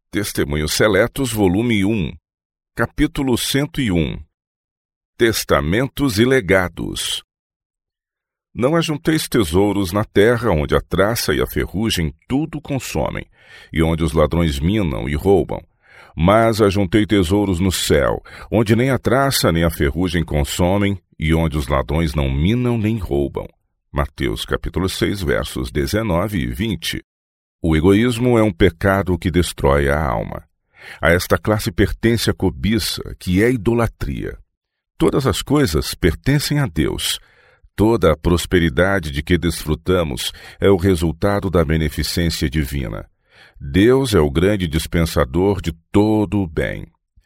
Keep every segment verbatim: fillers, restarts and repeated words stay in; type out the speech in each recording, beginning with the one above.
Testemunhos Seletos, volume um, capítulo cento e um. Testamentos e legados. Não ajunteis tesouros na terra, onde a traça e a ferrugem tudo consomem, e onde os ladrões minam e roubam. Mas ajuntei tesouros no céu, onde nem a traça nem a ferrugem consomem, e onde os ladrões não minam nem roubam. Mateus capítulo seis, versos dezenove e vinte. O egoísmo é um pecado que destrói a alma. A esta classe pertence a cobiça, que é idolatria. Todas as coisas pertencem a Deus. Toda a prosperidade de que desfrutamos é o resultado da beneficência divina. Deus é o grande dispensador de todo o bem.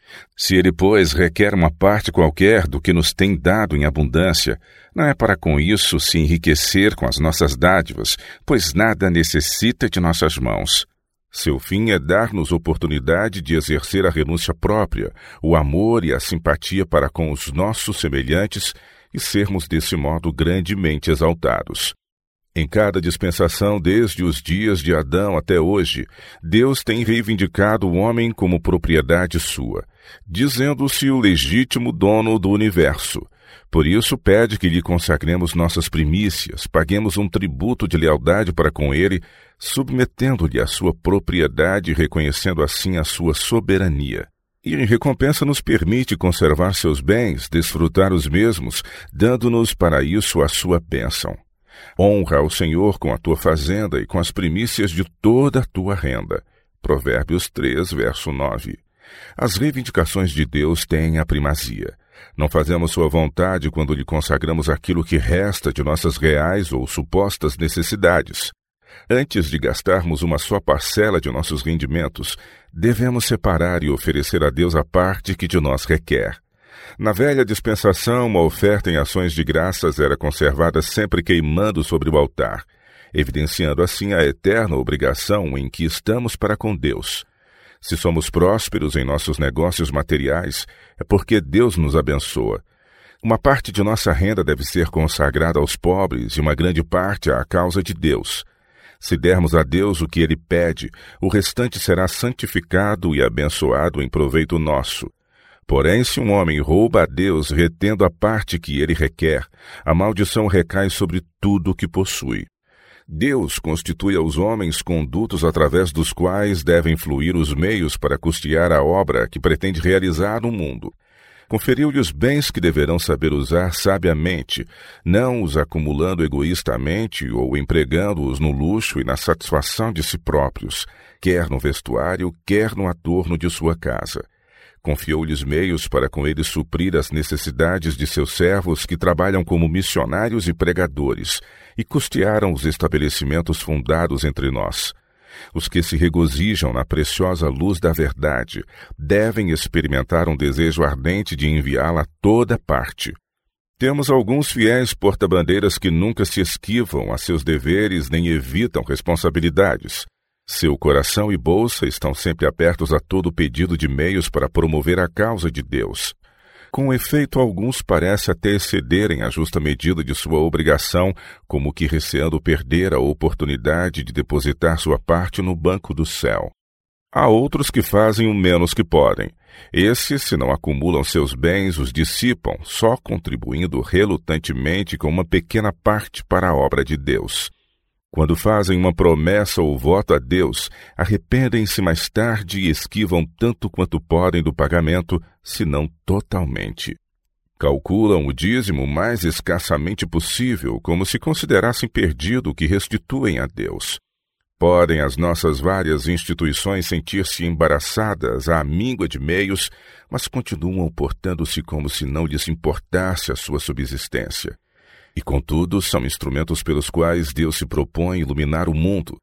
Se Ele, pois, requer uma parte qualquer do que nos tem dado em abundância, não é para com isso se enriquecer com as nossas dádivas, pois nada necessita de nossas mãos. Seu fim é dar-nos oportunidade de exercer a renúncia própria, o amor e a simpatia para com os nossos semelhantes e sermos desse modo grandemente exaltados. Em cada dispensação, desde os dias de Adão até hoje, Deus tem reivindicado o homem como propriedade sua, dizendo-se o legítimo dono do universo. Por isso pede que lhe consagremos nossas primícias, paguemos um tributo de lealdade para com ele, submetendo-lhe a sua propriedade e reconhecendo assim a sua soberania. E em recompensa nos permite conservar seus bens, desfrutar os mesmos, dando-nos para isso a sua bênção. Honra ao Senhor com a tua fazenda e com as primícias de toda a tua renda. Provérbios três, verso nove. As reivindicações de Deus têm a primazia. Não fazemos sua vontade quando lhe consagramos aquilo que resta de nossas reais ou supostas necessidades. Antes de gastarmos uma só parcela de nossos rendimentos, devemos separar e oferecer a Deus a parte que de nós requer. Na velha dispensação, uma oferta em ações de graças era conservada sempre queimando sobre o altar, evidenciando assim a eterna obrigação em que estamos para com Deus. Se somos prósperos em nossos negócios materiais, é porque Deus nos abençoa. Uma parte de nossa renda deve ser consagrada aos pobres e uma grande parte à causa de Deus. Se dermos a Deus o que Ele pede, o restante será santificado e abençoado em proveito nosso. Porém, se um homem rouba a Deus, retendo a parte que ele requer, a maldição recai sobre tudo o que possui. Deus constitui aos homens condutos através dos quais devem fluir os meios para custear a obra que pretende realizar no mundo. Conferiu-lhe os bens que deverão saber usar sabiamente, não os acumulando egoístamente ou empregando-os no luxo e na satisfação de si próprios, quer no vestuário, quer no adorno de sua casa. Confiou-lhes meios para com eles suprir as necessidades de seus servos que trabalham como missionários e pregadores, e custearam os estabelecimentos fundados entre nós. Os que se regozijam na preciosa luz da verdade devem experimentar um desejo ardente de enviá-la a toda parte. Temos alguns fiéis porta-bandeiras que nunca se esquivam a seus deveres nem evitam responsabilidades. Seu coração e bolsa estão sempre abertos a todo pedido de meios para promover a causa de Deus. Com efeito, alguns parecem até excederem a justa medida de sua obrigação, como que receando perder a oportunidade de depositar sua parte no banco do céu. Há outros que fazem o menos que podem. Esses, se não acumulam seus bens, os dissipam, só contribuindo relutantemente com uma pequena parte para a obra de Deus. Quando fazem uma promessa ou voto a Deus, arrependem-se mais tarde e esquivam tanto quanto podem do pagamento, se não totalmente. Calculam o dízimo o mais escassamente possível, como se considerassem perdido o que restituem a Deus. Podem as nossas várias instituições sentir-se embaraçadas à míngua de meios, mas continuam portando-se como se não lhes importasse a sua subsistência. E, contudo, são instrumentos pelos quais Deus se propõe iluminar o mundo.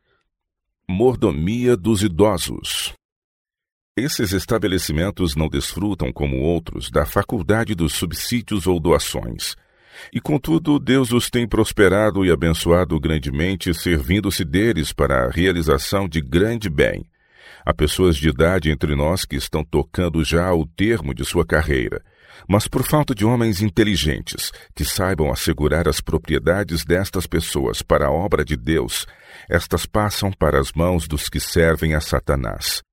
Mordomia dos idosos. Esses estabelecimentos não desfrutam, como outros, da faculdade dos subsídios ou doações. E, contudo, Deus os tem prosperado e abençoado grandemente, servindo-se deles para a realização de grande bem. Há pessoas de idade entre nós que estão tocando já ao termo de sua carreira, mas por falta de homens inteligentes que saibam assegurar as propriedades destas pessoas para a obra de Deus, estas passam para as mãos dos que servem a Satanás.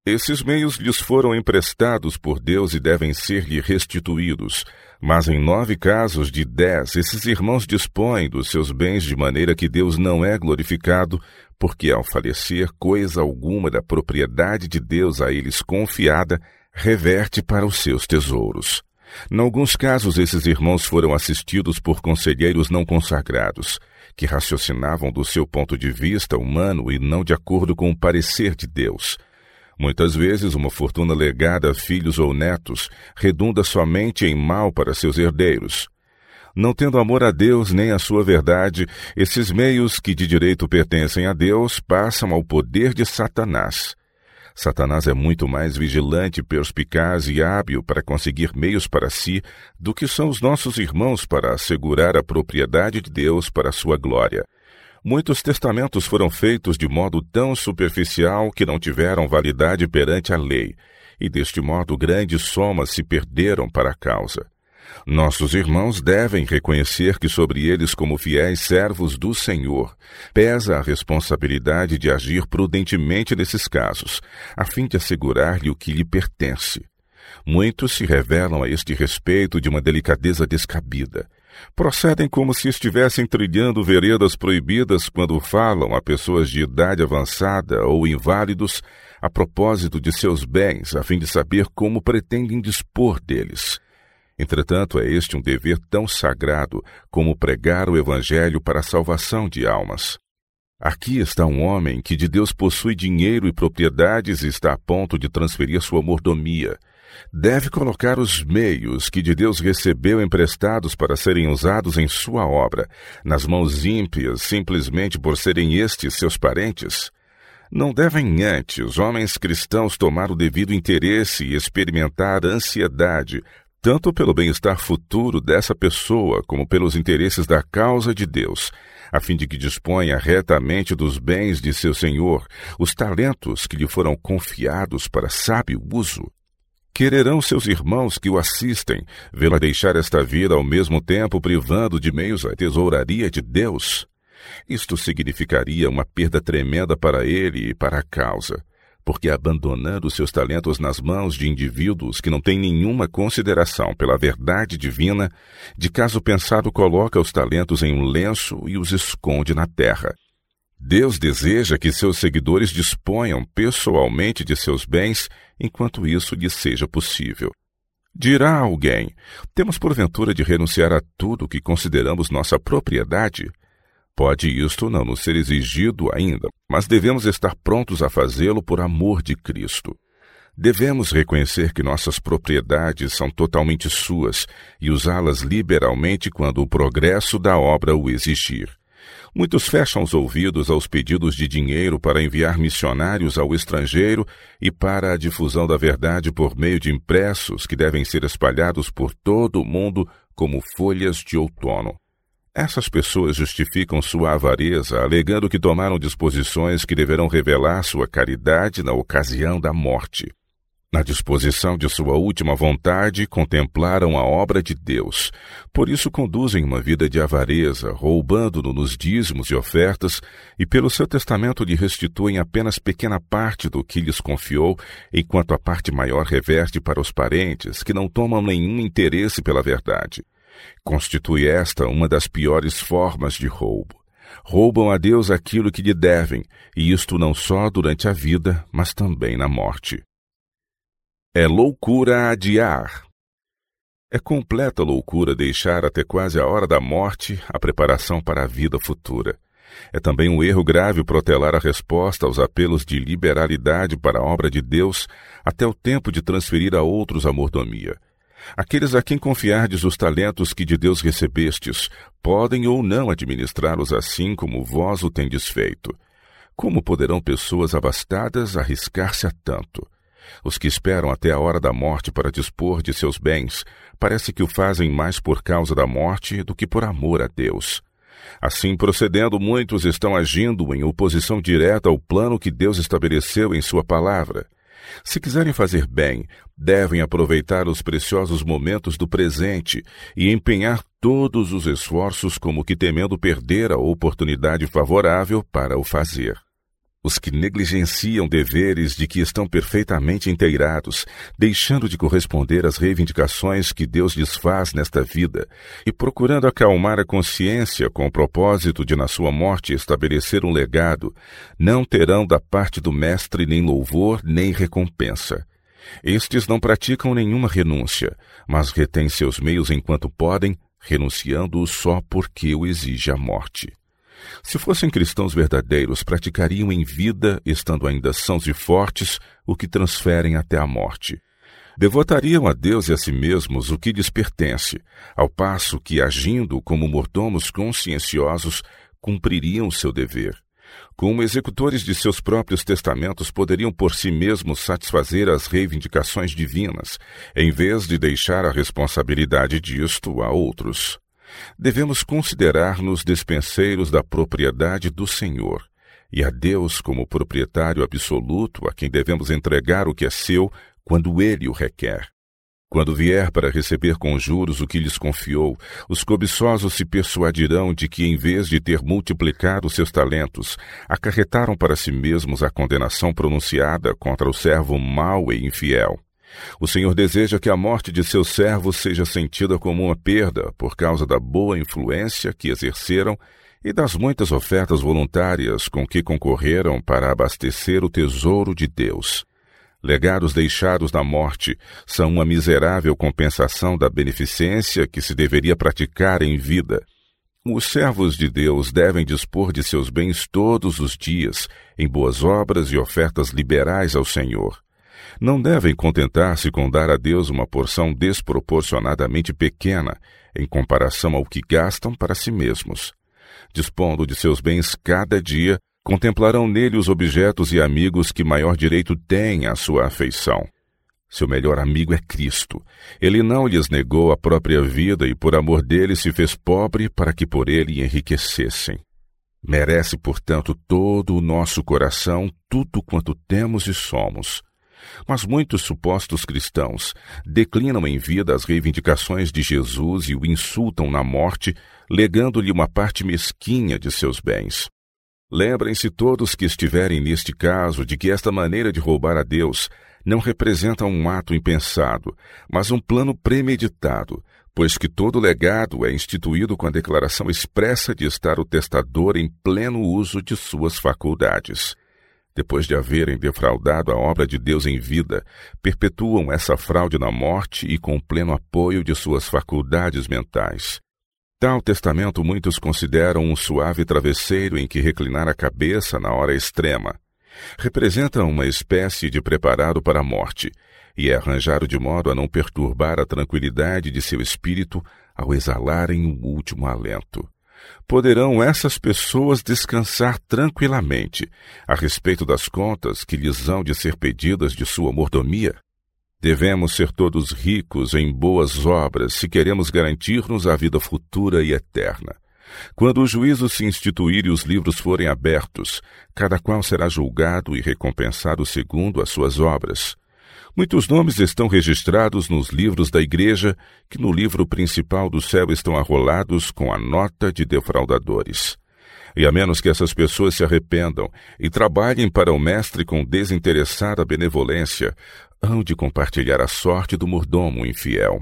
Esses meios lhes foram emprestados por Deus e devem ser-lhe restituídos, mas em nove casos de dez, esses irmãos dispõem dos seus bens de maneira que Deus não é glorificado, porque ao falecer, coisa alguma da propriedade de Deus a eles confiada reverte para os seus tesouros. Em alguns casos, esses irmãos foram assistidos por conselheiros não consagrados, que raciocinavam do seu ponto de vista humano e não de acordo com o parecer de Deus. Muitas vezes, uma fortuna legada a filhos ou netos redunda somente em mal para seus herdeiros. Não tendo amor a Deus nem à sua verdade, esses meios que de direito pertencem a Deus passam ao poder de Satanás. Satanás é muito mais vigilante, perspicaz e hábil para conseguir meios para si do que são os nossos irmãos para assegurar a propriedade de Deus para a sua glória. Muitos testamentos foram feitos de modo tão superficial que não tiveram validade perante a lei, e deste modo grandes somas se perderam para a causa. Nossos irmãos devem reconhecer que sobre eles, como fiéis servos do Senhor, pesa a responsabilidade de agir prudentemente nesses casos, a fim de assegurar-lhe o que lhe pertence. Muitos se revelam a este respeito de uma delicadeza descabida. Procedem como se estivessem trilhando veredas proibidas quando falam a pessoas de idade avançada ou inválidos a propósito de seus bens, a fim de saber como pretendem dispor deles. Entretanto, é este um dever tão sagrado como pregar o Evangelho para a salvação de almas. Aqui está um homem que de Deus possui dinheiro e propriedades e está a ponto de transferir sua mordomia. Deve colocar os meios que de Deus recebeu emprestados para serem usados em sua obra, nas mãos ímpias, simplesmente por serem estes seus parentes? Não devem antes homens cristãos tomar o devido interesse e experimentar ansiedade, tanto pelo bem-estar futuro dessa pessoa como pelos interesses da causa de Deus, a fim de que disponha retamente dos bens de seu Senhor, os talentos que lhe foram confiados para sábio uso? Quererão seus irmãos que o assistem vê-la deixar esta vida ao mesmo tempo privando de meios a tesouraria de Deus? Isto significaria uma perda tremenda para ele e para a causa, porque abandonando seus talentos nas mãos de indivíduos que não têm nenhuma consideração pela verdade divina, de caso pensado coloca os talentos em um lenço e os esconde na terra. Deus deseja que seus seguidores disponham pessoalmente de seus bens enquanto isso lhes seja possível. Dirá alguém: temos porventura de renunciar a tudo que consideramos nossa propriedade? Pode isto não nos ser exigido ainda, mas devemos estar prontos a fazê-lo por amor de Cristo. Devemos reconhecer que nossas propriedades são totalmente suas e usá-las liberalmente quando o progresso da obra o exigir. Muitos fecham os ouvidos aos pedidos de dinheiro para enviar missionários ao estrangeiro e para a difusão da verdade por meio de impressos que devem ser espalhados por todo o mundo como folhas de outono. Essas pessoas justificam sua avareza, alegando que tomaram disposições que deverão revelar sua caridade na ocasião da morte. Na disposição de sua última vontade, contemplaram a obra de Deus. Por isso conduzem uma vida de avareza, roubando-no nos dízimos e ofertas, e pelo seu testamento lhe restituem apenas pequena parte do que lhes confiou, enquanto a parte maior reverte para os parentes, que não tomam nenhum interesse pela verdade. Constitui esta uma das piores formas de roubo. Roubam a Deus aquilo que lhe devem, e isto não só durante a vida, mas também na morte. É loucura adiar. É completa loucura deixar até quase a hora da morte a preparação para a vida futura. É também um erro grave protelar a resposta aos apelos de liberalidade para a obra de Deus até o tempo de transferir a outros a mordomia. Aqueles a quem confiardes os talentos que de Deus recebestes podem ou não administrá-los assim como vós o tendes feito. Como poderão pessoas abastadas arriscar-se a tanto? Os que esperam até a hora da morte para dispor de seus bens, parece que o fazem mais por causa da morte do que por amor a Deus. Assim procedendo, muitos estão agindo em oposição direta ao plano que Deus estabeleceu em sua palavra. Se quiserem fazer bem, devem aproveitar os preciosos momentos do presente e empenhar todos os esforços como que temendo perder a oportunidade favorável para o fazer. Os que negligenciam deveres de que estão perfeitamente inteirados, deixando de corresponder às reivindicações que Deus lhes faz nesta vida e procurando acalmar a consciência com o propósito de, na sua morte, estabelecer um legado, não terão da parte do Mestre nem louvor nem recompensa. Estes não praticam nenhuma renúncia, mas retêm seus meios enquanto podem, renunciando-os só porque o exige a morte. Se fossem cristãos verdadeiros, praticariam em vida, estando ainda sãos e fortes, o que transferem até a morte. Devotariam a Deus e a si mesmos o que lhes pertence, ao passo que, agindo como mordomos conscienciosos, cumpririam seu dever. Como executores de seus próprios testamentos, poderiam por si mesmos satisfazer as reivindicações divinas, em vez de deixar a responsabilidade disto a outros. Devemos considerar-nos despenseiros da propriedade do Senhor, e a Deus como proprietário absoluto a quem devemos entregar o que é seu quando Ele o requer. Quando vier para receber com juros o que lhes confiou, os cobiçosos se persuadirão de que, em vez de ter multiplicado seus talentos, acarretaram para si mesmos a condenação pronunciada contra o servo mau e infiel. O Senhor deseja que a morte de seus servos seja sentida como uma perda por causa da boa influência que exerceram e das muitas ofertas voluntárias com que concorreram para abastecer o tesouro de Deus. Legados deixados na morte são uma miserável compensação da beneficência que se deveria praticar em vida. Os servos de Deus devem dispor de seus bens todos os dias, em boas obras e ofertas liberais ao Senhor. Não devem contentar-se com dar a Deus uma porção desproporcionadamente pequena em comparação ao que gastam para si mesmos. Dispondo de seus bens cada dia, contemplarão nele os objetos e amigos que maior direito têm à sua afeição. Seu melhor amigo é Cristo. Ele não lhes negou a própria vida e por amor dele se fez pobre para que por ele enriquecessem. Merece, portanto, todo o nosso coração, tudo quanto temos e somos. Mas muitos supostos cristãos declinam em vida as reivindicações de Jesus e o insultam na morte, legando-lhe uma parte mesquinha de seus bens. Lembrem-se todos que estiverem neste caso de que esta maneira de roubar a Deus não representa um ato impensado, mas um plano premeditado, pois que todo legado é instituído com a declaração expressa de estar o testador em pleno uso de suas faculdades. Depois de haverem defraudado a obra de Deus em vida, perpetuam essa fraude na morte e com pleno apoio de suas faculdades mentais. Tal testamento muitos consideram um suave travesseiro em que reclinar a cabeça na hora extrema. Representa uma espécie de preparado para a morte, e é arranjado de modo a não perturbar a tranquilidade de seu espírito ao exalarem o último alento. Poderão essas pessoas descansar tranquilamente a respeito das contas que lhes hão de ser pedidas de sua mordomia? Devemos ser todos ricos em boas obras se queremos garantir-nos a vida futura e eterna. Quando o juízo se instituir e os livros forem abertos, cada qual será julgado e recompensado segundo as suas obras. Muitos nomes estão registrados nos livros da igreja, que no livro principal do céu estão arrolados com a nota de defraudadores. E a menos que essas pessoas se arrependam e trabalhem para o Mestre com desinteressada benevolência, hão de compartilhar a sorte do mordomo infiel.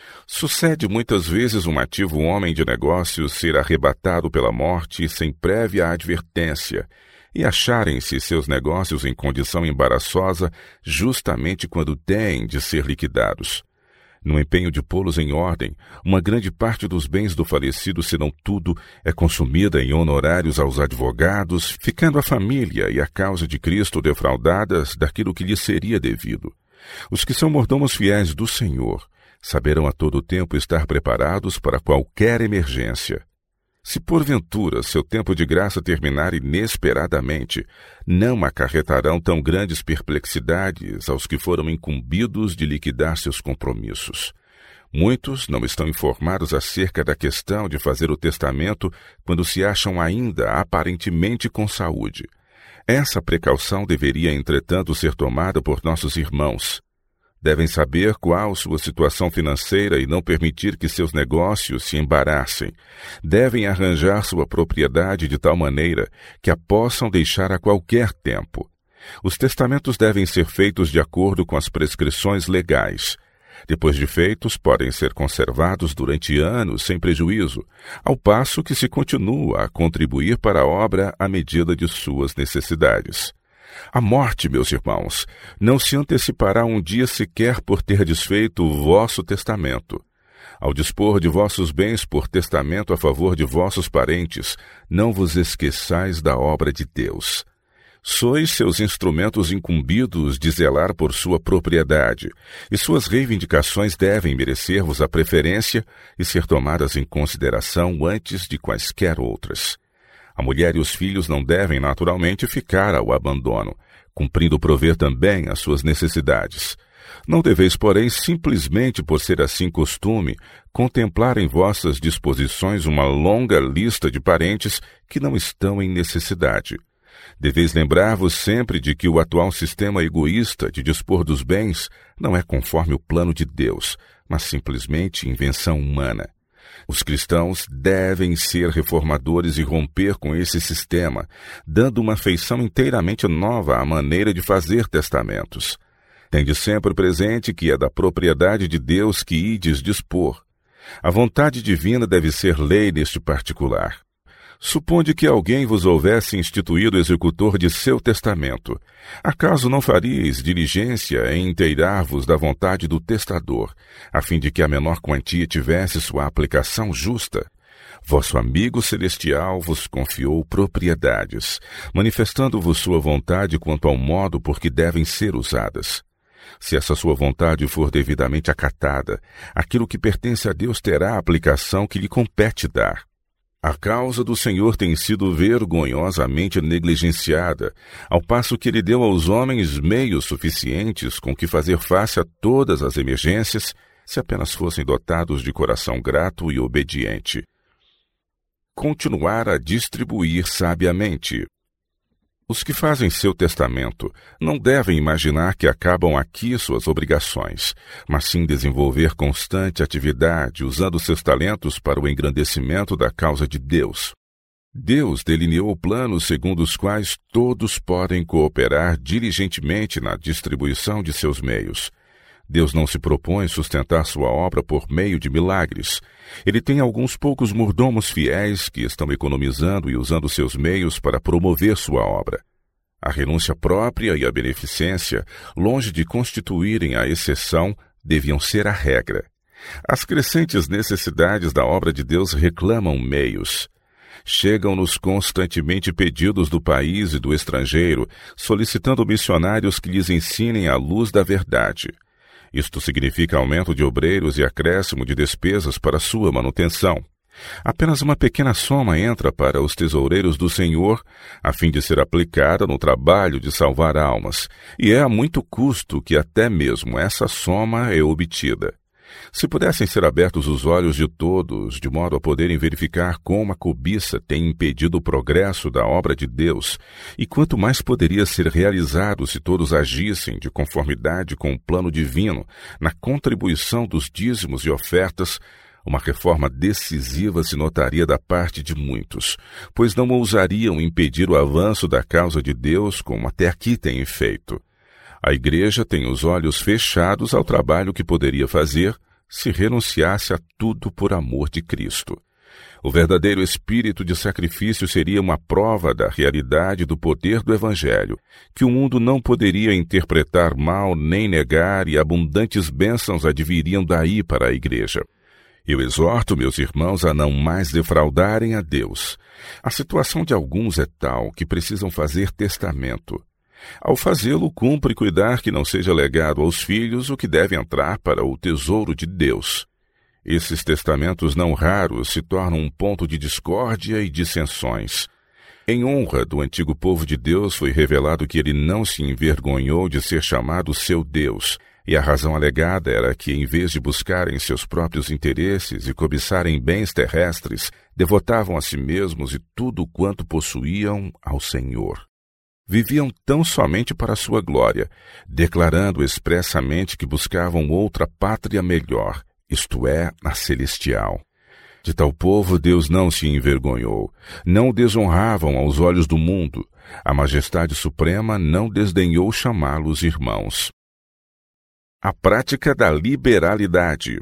Sucede muitas vezes um ativo homem de negócios ser arrebatado pela morte sem prévia advertência, e acharem-se seus negócios em condição embaraçosa justamente quando têm de ser liquidados. No empenho de pô-los em ordem, uma grande parte dos bens do falecido, se não tudo, é consumida em honorários aos advogados, ficando a família e a causa de Cristo defraudadas daquilo que lhes seria devido. Os que são mordomos fiéis do Senhor saberão a todo tempo estar preparados para qualquer emergência. Se porventura seu tempo de graça terminar inesperadamente, não acarretarão tão grandes perplexidades aos que foram incumbidos de liquidar seus compromissos. Muitos não estão informados acerca da questão de fazer o testamento quando se acham ainda aparentemente com saúde. Essa precaução deveria, entretanto, ser tomada por nossos irmãos. Devem saber qual sua situação financeira e não permitir que seus negócios se embaraçem. Devem arranjar sua propriedade de tal maneira que a possam deixar a qualquer tempo. Os testamentos devem ser feitos de acordo com as prescrições legais. Depois de feitos, podem ser conservados durante anos sem prejuízo, ao passo que se continua a contribuir para a obra à medida de suas necessidades. A morte, meus irmãos, não se antecipará um dia sequer por ter desfeito o vosso testamento. Ao dispor de vossos bens por testamento a favor de vossos parentes, não vos esqueçais da obra de Deus. Sois seus instrumentos incumbidos de zelar por sua propriedade, e suas reivindicações devem merecer-vos a preferência e ser tomadas em consideração antes de quaisquer outras. A mulher e os filhos não devem naturalmente ficar ao abandono, cumprindo prover também as suas necessidades. Não deveis, porém, simplesmente por ser assim costume, contemplar em vossas disposições uma longa lista de parentes que não estão em necessidade. Deveis lembrar-vos sempre de que o atual sistema egoísta de dispor dos bens não é conforme o plano de Deus, mas simplesmente invenção humana. Os cristãos devem ser reformadores e romper com esse sistema, dando uma feição inteiramente nova à maneira de fazer testamentos. Tende sempre presente que é da propriedade de Deus que ides dispor. A vontade divina deve ser lei neste particular. Suponde que alguém vos houvesse instituído executor de seu testamento. Acaso não faríeis diligência em inteirar-vos da vontade do testador, a fim de que a menor quantia tivesse sua aplicação justa? Vosso amigo celestial vos confiou propriedades, manifestando-vos sua vontade quanto ao modo por que devem ser usadas. Se essa sua vontade for devidamente acatada, aquilo que pertence a Deus terá a aplicação que lhe compete dar. A causa do Senhor tem sido vergonhosamente negligenciada, ao passo que Ele deu aos homens meios suficientes com que fazer face a todas as emergências, se apenas fossem dotados de coração grato e obediente. Continuar a distribuir sabiamente. Os que fazem seu testamento não devem imaginar que acabam aqui suas obrigações, mas sim desenvolver constante atividade usando seus talentos para o engrandecimento da causa de Deus. Deus delineou planos segundo os quais todos podem cooperar diligentemente na distribuição de seus meios. Deus não se propõe sustentar sua obra por meio de milagres. Ele tem alguns poucos mordomos fiéis que estão economizando e usando seus meios para promover sua obra. A renúncia própria e a beneficência, longe de constituírem a exceção, deviam ser a regra. As crescentes necessidades da obra de Deus reclamam meios. Chegam-nos constantemente pedidos do país e do estrangeiro, solicitando missionários que lhes ensinem a luz da verdade. Isto significa aumento de obreiros e acréscimo de despesas para sua manutenção. Apenas uma pequena soma entra para os tesoureiros do Senhor, a fim de ser aplicada no trabalho de salvar almas, e é a muito custo que até mesmo essa soma é obtida. Se pudessem ser abertos os olhos de todos, de modo a poderem verificar como a cobiça tem impedido o progresso da obra de Deus, e quanto mais poderia ser realizado se todos agissem de conformidade com o plano divino na contribuição dos dízimos e ofertas, uma reforma decisiva se notaria da parte de muitos, pois não ousariam impedir o avanço da causa de Deus como até aqui têm feito. A Igreja tem os olhos fechados ao trabalho que poderia fazer se renunciasse a tudo por amor de Cristo. O verdadeiro espírito de sacrifício seria uma prova da realidade do poder do Evangelho, que o mundo não poderia interpretar mal nem negar, e abundantes bênçãos adviriam daí para a Igreja. Eu exorto meus irmãos a não mais defraudarem a Deus. A situação de alguns é tal que precisam fazer testamento. Ao fazê-lo, cumpre cuidar que não seja legado aos filhos o que deve entrar para o tesouro de Deus. Esses testamentos não raros se tornam um ponto de discórdia e dissensões. Em honra do antigo povo de Deus foi revelado que ele não se envergonhou de ser chamado seu Deus, e a razão alegada era que, em vez de buscarem seus próprios interesses e cobiçarem bens terrestres, devotavam a si mesmos e tudo quanto possuíam ao Senhor. viviam tão somente para a sua glória, declarando expressamente que buscavam outra pátria melhor, isto é, a celestial. De tal povo Deus não se envergonhou, não o desonravam aos olhos do mundo. A majestade suprema não desdenhou chamá-los irmãos. A prática da liberalidade.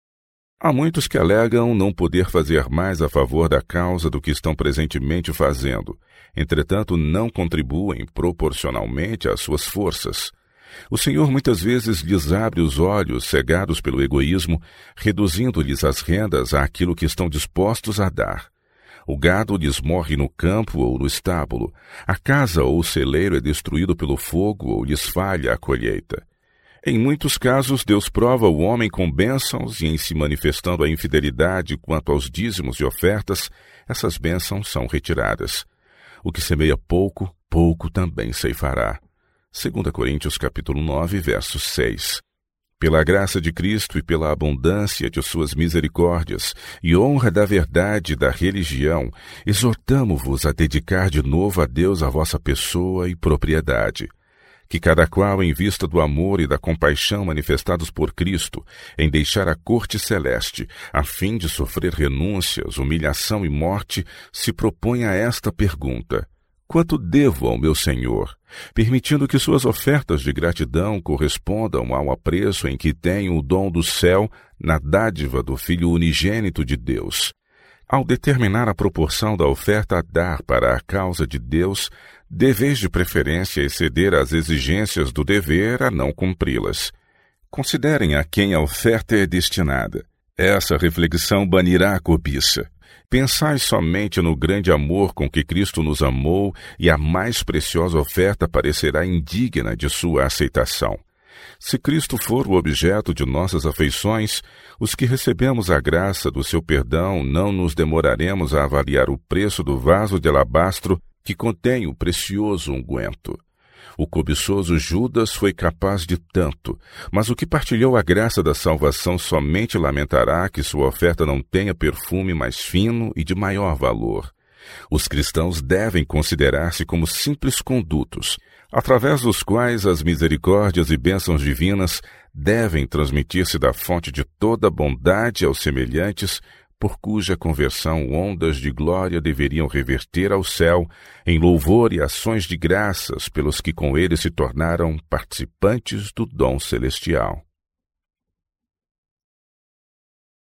Há muitos que alegam não poder fazer mais a favor da causa do que estão presentemente fazendo. Entretanto, não contribuem proporcionalmente às suas forças. O Senhor muitas vezes lhes abre os olhos, cegados pelo egoísmo, reduzindo-lhes as rendas àquilo que estão dispostos a dar. O gado lhes morre no campo ou no estábulo. A casa ou o celeiro é destruído pelo fogo ou lhes falha a colheita. Em muitos casos, Deus prova o homem com bênçãos e, em se manifestando a infidelidade quanto aos dízimos e ofertas, essas bênçãos são retiradas. O que semeia pouco, pouco também ceifará. Segunda Coríntios capítulo nove, verso seis. Pela graça de Cristo e pela abundância de suas misericórdias e honra da verdade e da religião, exortamo-vos a dedicar de novo a Deus a vossa pessoa e propriedade. Que cada qual, em vista do amor e da compaixão manifestados por Cristo, em deixar a corte celeste, a fim de sofrer renúncias, humilhação e morte, se proponha esta pergunta: quanto devo ao meu Senhor? Permitindo que suas ofertas de gratidão correspondam ao apreço em que tenho o dom do céu na dádiva do Filho unigênito de Deus. Ao determinar a proporção da oferta a dar para a causa de Deus, deveis de preferência exceder as exigências do dever a não cumpri-las. Considerem a quem a oferta é destinada. Essa reflexão banirá a cobiça. Pensai somente no grande amor com que Cristo nos amou e a mais preciosa oferta parecerá indigna de sua aceitação. Se Cristo for o objeto de nossas afeições, os que recebemos a graça do seu perdão não nos demoraremos a avaliar o preço do vaso de alabastro que contém o precioso unguento. O cobiçoso Judas foi capaz de tanto, mas o que partilhou a graça da salvação somente lamentará que sua oferta não tenha perfume mais fino e de maior valor. Os cristãos devem considerar-se como simples condutos, através dos quais as misericórdias e bênçãos divinas devem transmitir-se da fonte de toda bondade aos semelhantes, por cuja conversão ondas de glória deveriam reverter ao céu em louvor e ações de graças pelos que com ele se tornaram participantes do dom celestial.